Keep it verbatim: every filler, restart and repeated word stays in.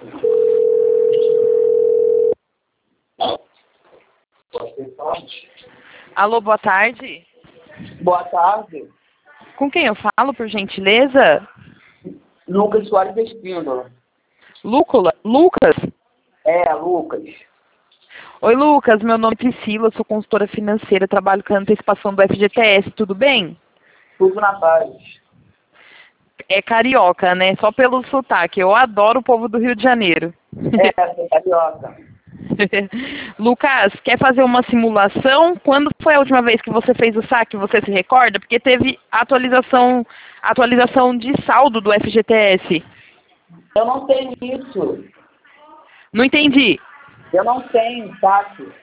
Alô, boa tarde. Boa tarde. Com quem eu falo, por gentileza? Lucas Soares Espíndola. Lúcula? Lucas? É, Lucas. Oi, Lucas. Meu nome é Priscila, sou consultora financeira, trabalho com a antecipação do F G T S. Tudo bem? Tudo na paz. É carioca, né? Só pelo sotaque. Eu adoro o povo do Rio de Janeiro. É, sou carioca. Lucas, quer fazer uma simulação? Quando foi a última vez que você fez o saque? Você se recorda? Porque teve atualização, atualização de saldo do F G T S. Eu não tenho isso. Não entendi. Eu não tenho saque.